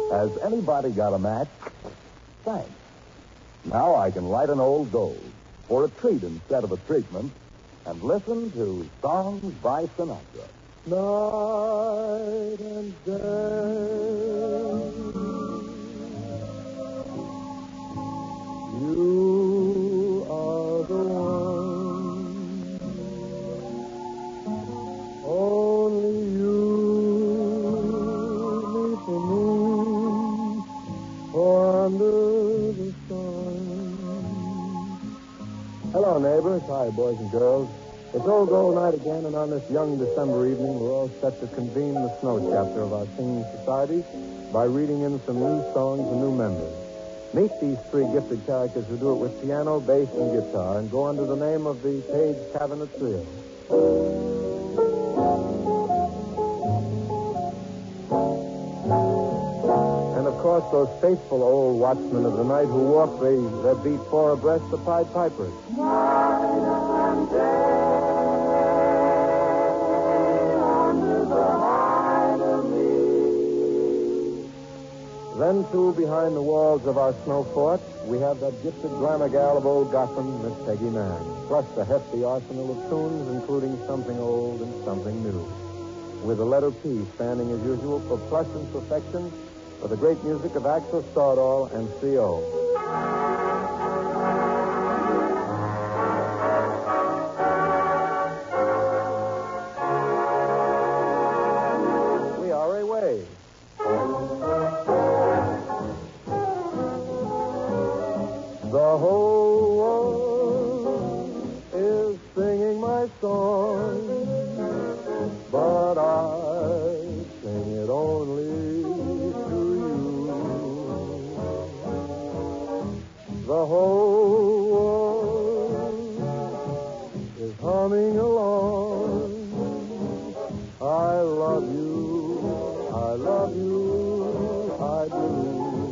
Has anybody got a match? Thanks. Now I can light an old gold for a treat instead of a treatment and listen to songs by Sinatra. Night and day, you are the one, only you meet the moon or under the sun. Hello, neighbors. Hi, boys and girls. It's Old Gold Night again, and on this young December evening, we're all set to convene the snow chapter of our singing society by reading in some new songs and new members. Meet these three gifted characters who do it with piano, bass, and guitar, and go under the name of the Page Cabinet Trio. And, of course, those faithful old watchmen of the night who walk their beat four abreast, the Pied Pipers. Then, too, behind the walls of our snow fort, we have that gifted glamour gal of old Gotham, Miss Peggy Mann, plus a hefty arsenal of tunes, including something old and something new, with the letter P standing, as usual, for plus and perfection, for the great music of Axel Stardall and C.O. We are away. The whole world is singing my song, but I sing it only to you. The whole world is humming along. I love you, I love you, I do.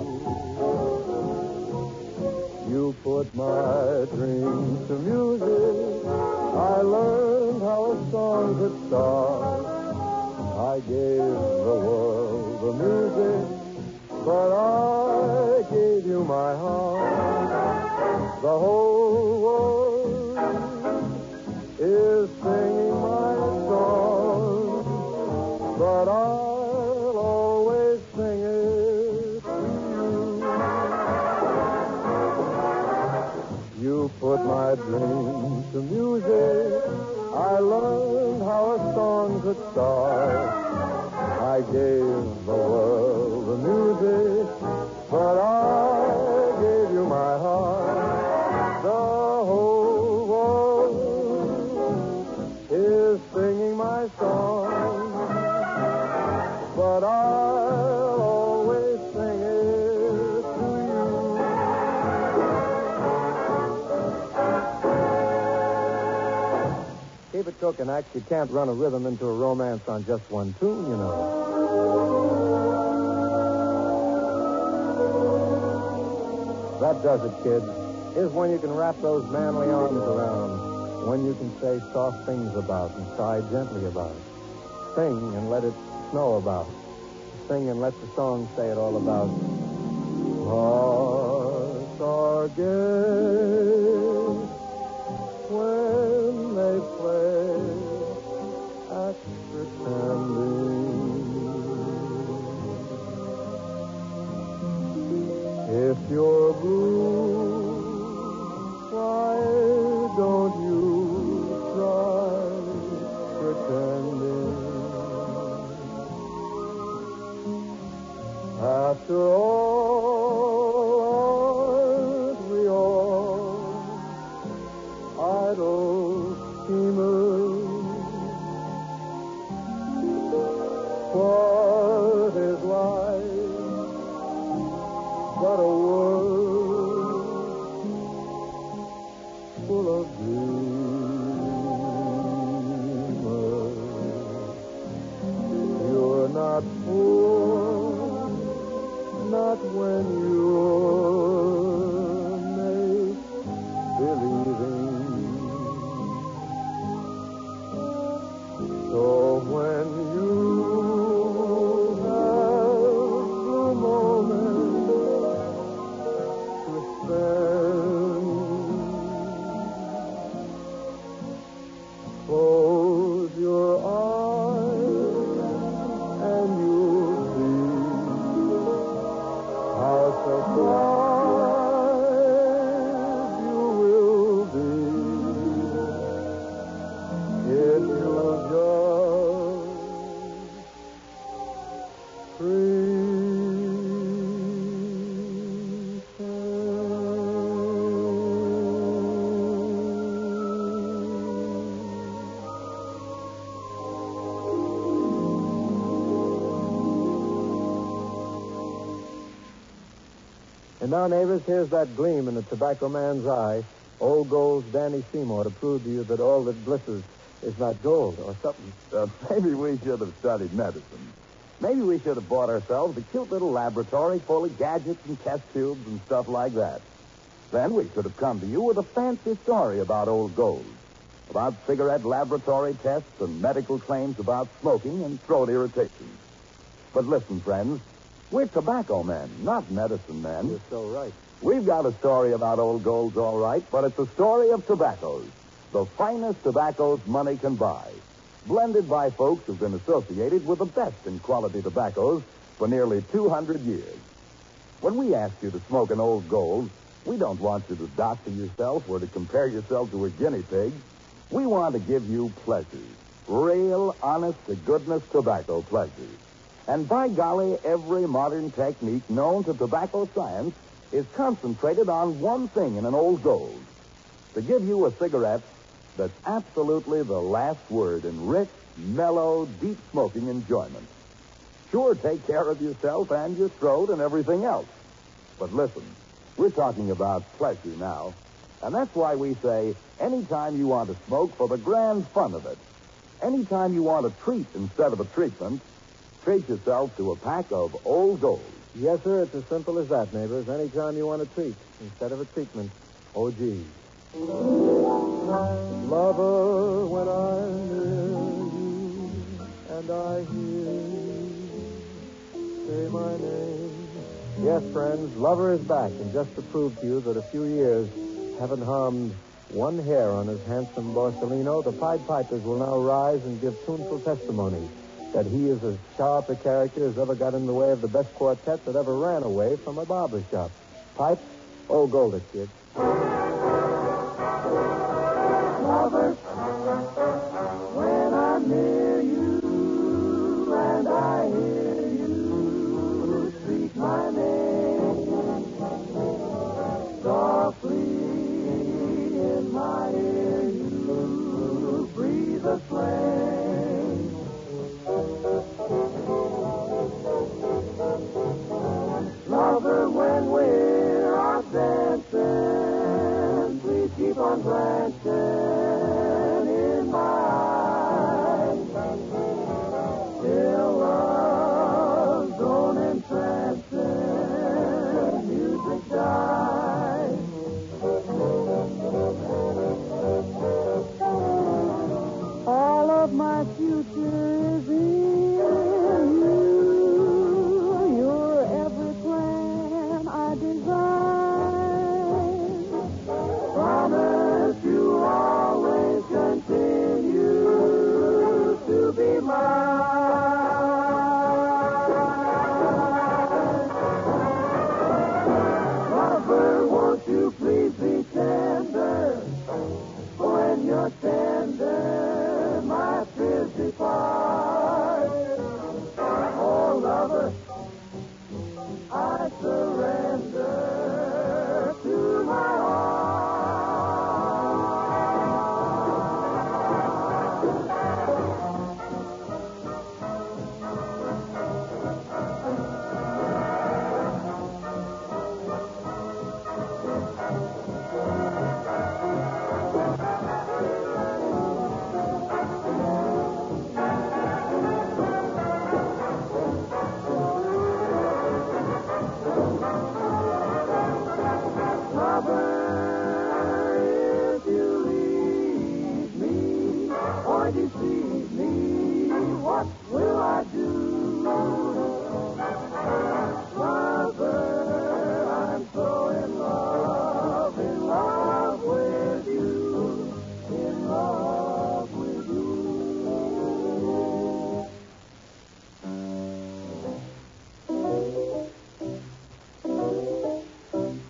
You put my dreams to music. I learned how a song could start. I gave the world the music, but I gave you my heart. The whole world is singing my song, but I'll always sing it to you. You put my dreams to music. I learned how a song could start. I gave the world the music, but I gave you my heart. The whole world is singing my song, but I'll always sing it to you. Keep it cooking, Ax. You can't run a rhythm into a romance on just one tune, you know. That does it, kid. Here's when you can wrap those manly arms around. When you can say soft things about and sigh gently about. Sing and let it snow about. Sing and let the song say it all about. Hearts are gay when they play at pretending. If you're blue, why don't you try pretending? After all, aren't we all idle schemers? What is life but a world full of dreamers? You're not poor, not when you're make-believing. So when you have blue moon And now, neighbors, here's that gleam in the tobacco man's eye. Old Gold's Danny Seymour to prove to you that all that glitters is not gold or something. Maybe we should have studied medicine. Maybe we should have bought ourselves a cute little laboratory full of gadgets and test tubes and stuff like that. Then we could have come to you with a fancy story about Old Gold, about cigarette laboratory tests and medical claims about smoking and throat irritation. But listen, friends, we're tobacco men, not medicine men. You're so right. We've got a story about Old Gold's all right, but it's a story of tobaccos, the finest tobaccos money can buy, blended by folks who've been associated with the best in quality tobaccos for nearly 200 years. When we ask you to smoke an Old Gold, we don't want you to doctor yourself or to compare yourself to a guinea pig. We want to give you pleasures, real, honest-to-goodness tobacco pleasures. And by golly, every modern technique known to tobacco science is concentrated on one thing in an Old Gold: to give you a cigarette that's absolutely the last word in rich, mellow, deep smoking enjoyment. Sure, take care of yourself and your throat and everything else. But listen, we're talking about pleasure now. And that's why we say, anytime you want to smoke for the grand fun of it, anytime you want a treat instead of a treatment, treat yourself to a pack of Old Gold. Yes, sir, it's as simple as that, neighbors. Anytime you want a treat instead of a treatment, oh, gee. Lover, when I'm near you and I hear you say my name. Yes, friends, Lover is back, and just to prove to you that a few years haven't harmed one hair on his handsome Borsalino, the Pied Pipers will now rise and give tuneful testimony that he is as sharp a character as ever got in the way of the best quartet that ever ran away from a barber shop. Pipes, Old Gold it, kid. Lover, when I'm near you and I hear you speak my name softly in my ear, you breathe a flame. Lover, when we're out dancing, please keep on glancing in my eyes. Till love's gone entrancing, music dies. All of my future is in you. You're every plan I design. Promise you always continue to be mine. Lover, won't you please be tender? When you're tender, my fears depart. Oh, lover, I surrender to my heart. If you leave me or deceive me, what will I do? Lover, I'm so in love with you, in love with you.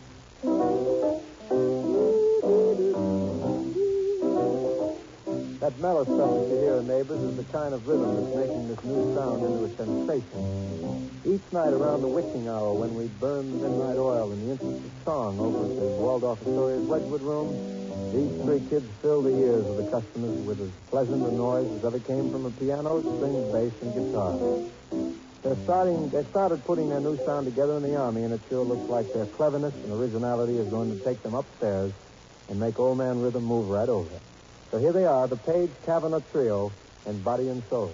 That mellow stuff that you hear in Neighbors is the kind of rhythm that's making this new sound into a sensation. Each night around the witching hour when we burn the midnight oil in the interest of song over at the Waldorf Astoria's Wedgwood Room, these three kids fill the ears of the customers with as pleasant a noise as ever came from a piano, string, bass, and guitar. They started putting their new sound together in the Army, and it sure looks like their cleverness and originality is going to take them upstairs and make Old Man Rhythm move right over. So here they are, the Page Kavanaugh Trio and Body and Soul.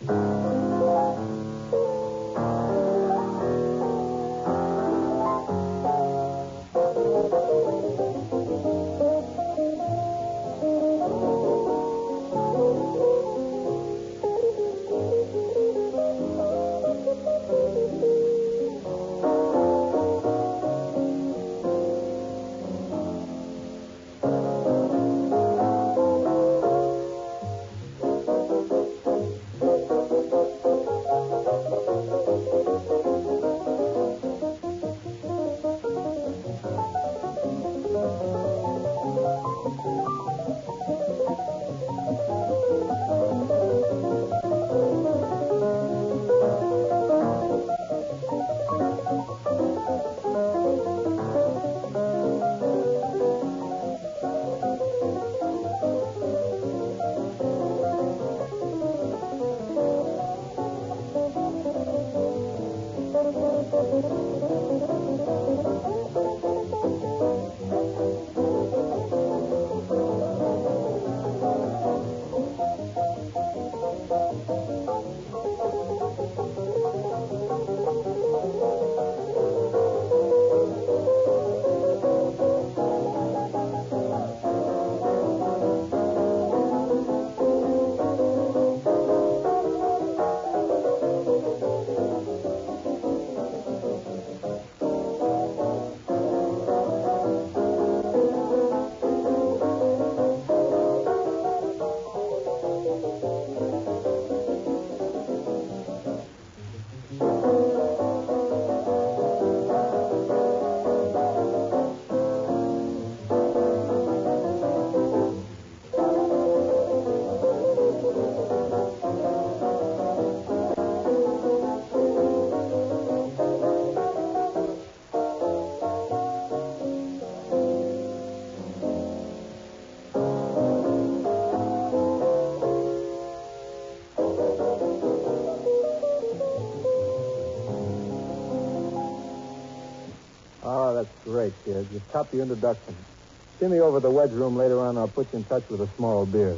Oh, that's great, kid. You topped your introduction. See me over at the Wedge Room later on. I'll put you in touch with a small beer.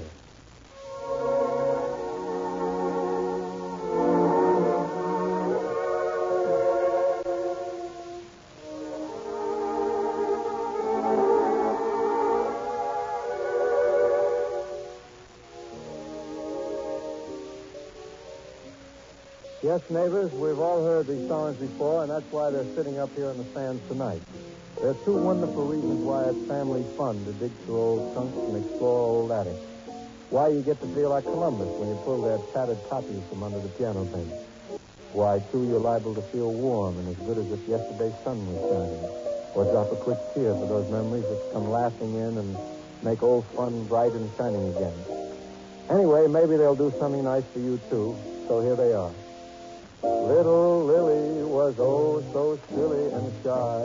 Yes, neighbors, we've all heard these songs before, and that's why they're sitting up here in the stands tonight. There are two wonderful reasons why it's family fun to dig through old trunks and explore old attics. Why you get to feel like Columbus when you pull their tattered copies from under the piano bench. Why, too, you're liable to feel warm and as good as if yesterday's sun was shining. Or drop a quick tear for those memories that come laughing in and make old fun bright and shining again. Anyway, maybe they'll do something nice for you, too. So here they are. Little Lily was oh so silly and shy,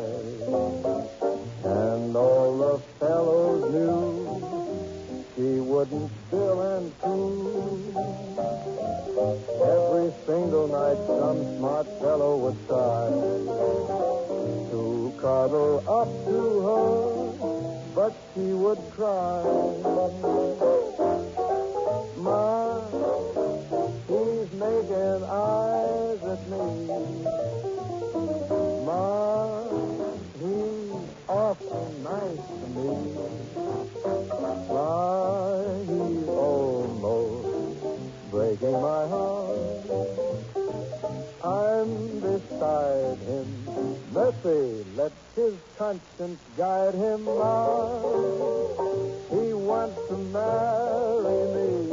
and all the fellows knew she wouldn't spill and coo. Every single night some smart fellow would try to cuddle up to her, but she would cry. Ma, he's making eyes at me. Ma, he's awful nice to me. Why, he's almost breaking my heart. I'm beside him. Mercy, let his conscience guide him. Ma, he wants to marry me.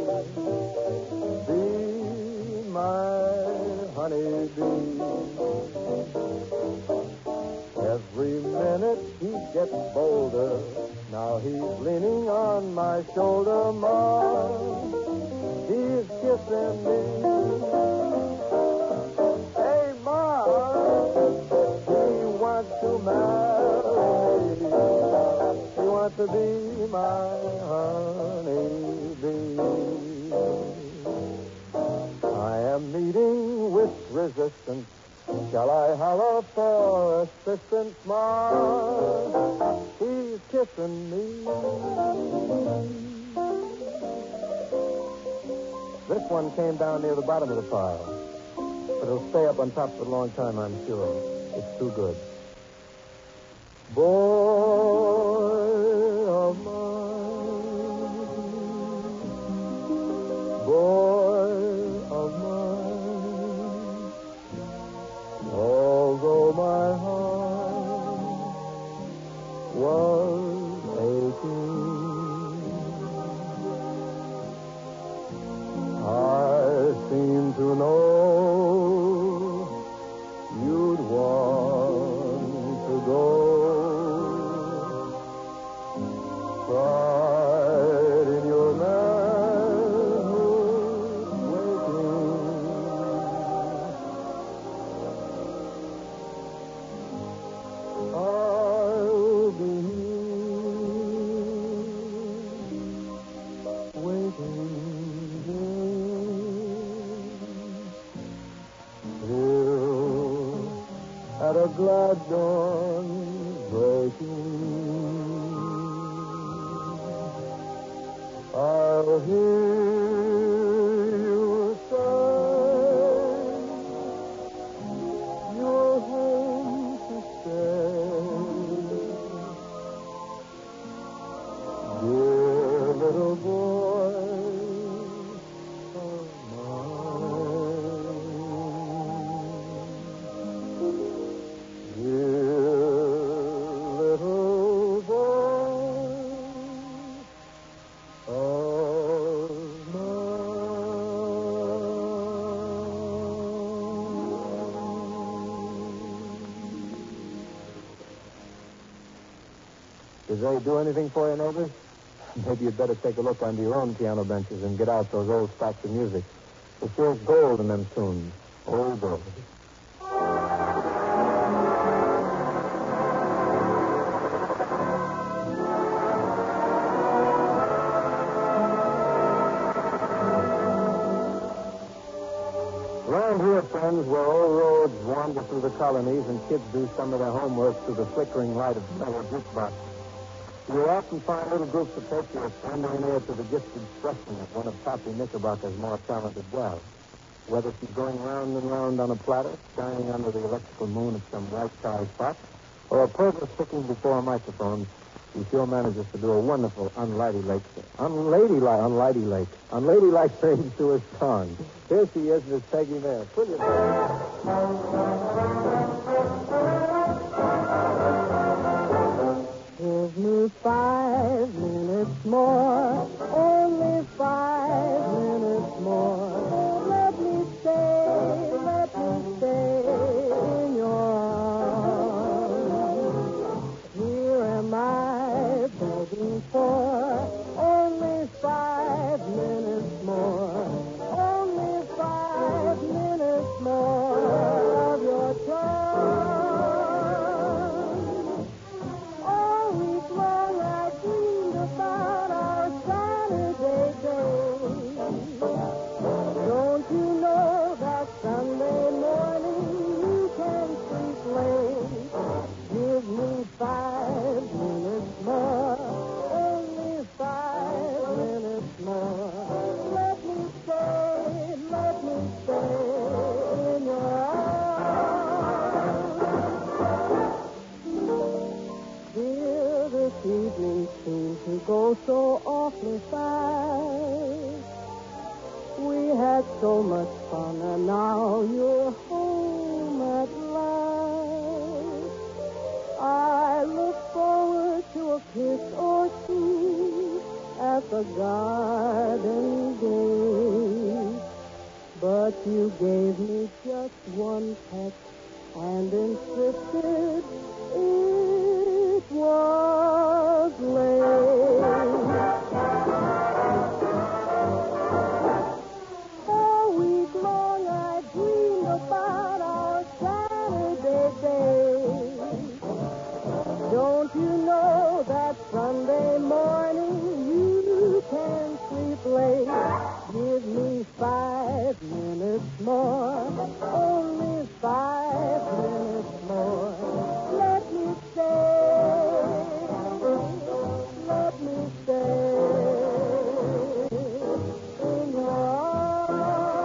Be my honeybee. Every minute minute he gets bolder. Now he's leaning on my shoulder, Ma. He's kissing me. Hey, Ma, he wants to marry me. He wants to be my honey bee. I am meeting with resistance. Shall I holler for assistance, Ma? He's kissing me. This one came down near the bottom of the pile. But it'll stay up on top for a long time, I'm sure. It's too good. Boy of mine, boy of mine, although my heart was aching, I seem to know you'd want to go. Pride in your manhood waking. I'll be waiting till at a glad dawn breaking. I'll hear you say you're home to stay. Dear little boy of mine. Dear little boy of mine. Did they do anything for you, neighbors? Maybe you'd better take a look under your own piano benches and get out those old stocks of music. It feels gold in them tunes. Old gold. Around here, friends, where old roads wander through the colonies and kids do some of their homework through the flickering light of the metal jukebox, you'll often find little groups of patriots wandering near to the gifted freshman of one of Pappy Knickerbocker's more talented gals. Whether she's going round and round on a platter, shining under the electrical moon of some white-tie spot, or a pervert sticking before a microphone, she sure manages to do a wonderful unladylike things to her song. Here she is, Miss Peggy Mayer. Put your Give me 5 minutes more, only 5 minutes more. Let me stay in your arms. Here am I begging for only 5 minutes more, only 5 minutes more of your time. Don't you know that Sunday morning you can sleep late? Give me 5 minutes more, only 5 minutes more. Let me stay in your arms. Dear, this evening seems to go so awfully fast. We had so much fun, and now you're home at last. I look forward to a kiss or two at the garden gate. But you gave me just one peck and insisted it was late. All week long I dreamed about our Saturday day. Don't you know that Sunday morning you can sleep late? Give me 5 minutes more, only 5 minutes more. Let me stay in your arms.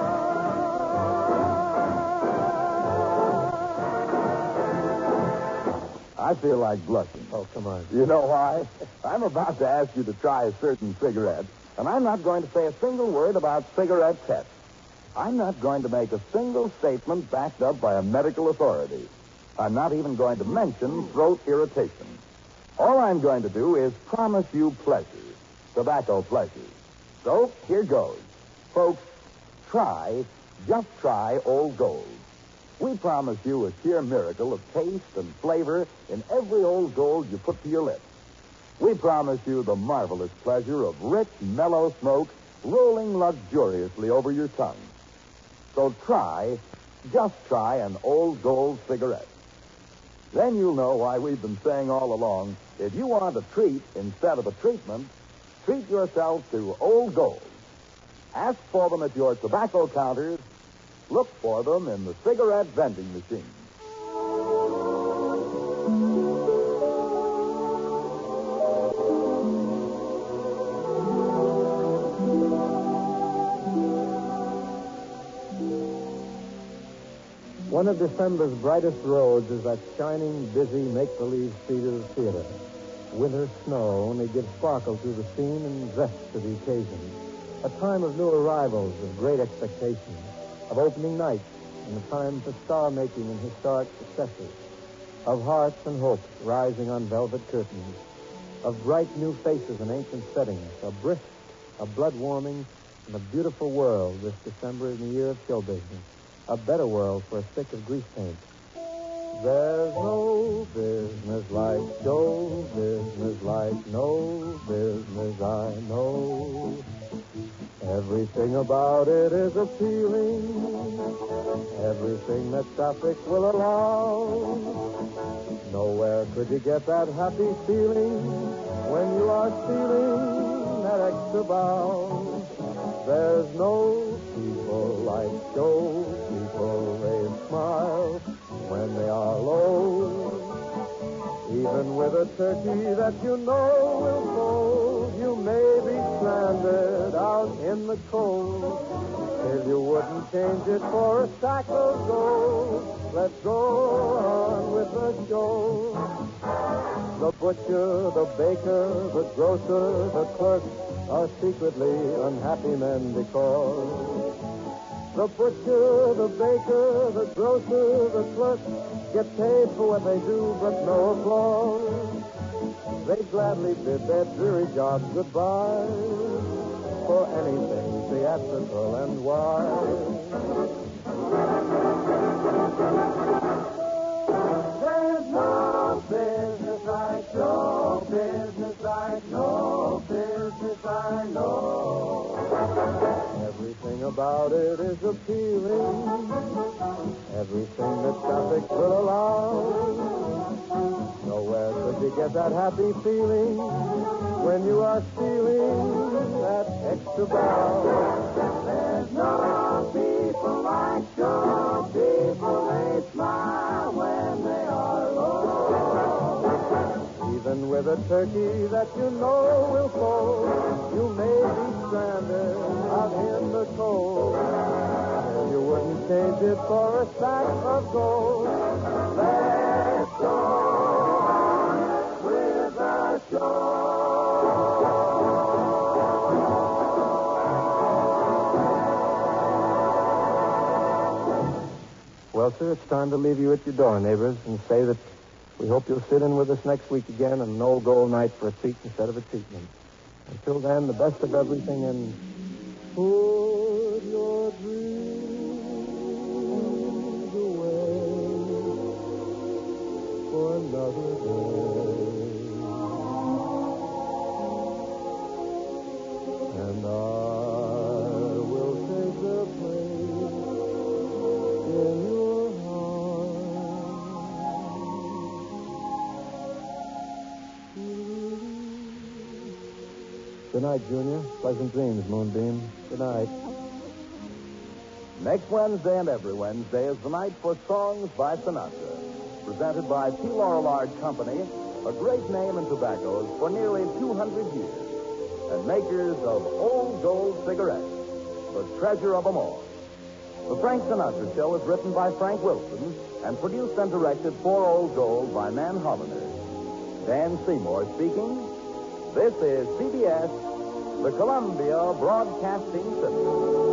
I feel like blushing. Oh, come on. You know why? I'm about to ask you to try a certain cigarette, and I'm not going to say a single word about cigarette tests. I'm not going to make a single statement backed up by a medical authority. I'm not even going to mention throat irritation. All I'm going to do is promise you pleasure, tobacco pleasure. So, here goes. Folks, just try Old Gold. We promise you a sheer miracle of taste and flavor in every Old Gold you put to your lips. We promise you the marvelous pleasure of rich, mellow smoke rolling luxuriously over your tongue. So just try an Old Gold cigarette. Then you'll know why we've been saying all along, if you want a treat instead of a treatment, treat yourself to Old Gold. Ask for them at your tobacco counters. Look for them in the cigarette vending machine. One of December's brightest roads is that shining, busy, make-believe street of the theater. Winter snow only gives sparkle to the scene and zest to the occasion. A time of new arrivals, of great expectations, of opening nights, and a time for star-making and historic successes, of hearts and hopes rising on velvet curtains, of bright new faces in ancient settings, a brisk, a blood-warming, and a beautiful world this December in the year of show business. A better world for a stick of grease paint. There's no business like show business, like no business I know. Everything about it is appealing, everything that traffic will allow. Nowhere could you get that happy feeling when you are stealing that extra bow. There's no people like show people. They smile when they are low. Even with a turkey that you know will fold, you may be stranded out in the cold. If you wouldn't change it for a sack of gold, let's go on with the show. The butcher, the baker, the grocer, the clerk are secretly unhappy men because the butcher, the baker, the grocer, the clerk get paid for what they do, but no applause. They gladly bid their dreary jobs goodbye for anything theatrical and wild. There's no business like show business, like no business I know. Everything about it is appealing, everything that traffic will allow. Nowhere could you get that happy feeling when you are stealing that extra bow. There's no people like show people, they smile when they are low. Even with a turkey that you know will fold, you may be stranded out in the cold. You wouldn't change it for a sack of gold. Let's go on with the show. Well, sir, it's time to leave you at your door, neighbors, and say that we hope you'll sit in with us next week again on an Old Gold night for a treat instead of a treatment. Until then, the best of everything, and put your dreams away for another day. Good night, Junior. Pleasant dreams, Moonbeam. Good night. Next Wednesday and every Wednesday is the night for Songs by Sinatra, presented by P. Lorillard Company, a great name in tobaccos for nearly 200 years, and makers of Old Gold cigarettes, the treasure of them all. The Frank Sinatra Show is written by Frank Wilson and produced and directed for Old Gold by Nan Holliner. Dan Seymour speaking. This is CBS, the Columbia Broadcasting System.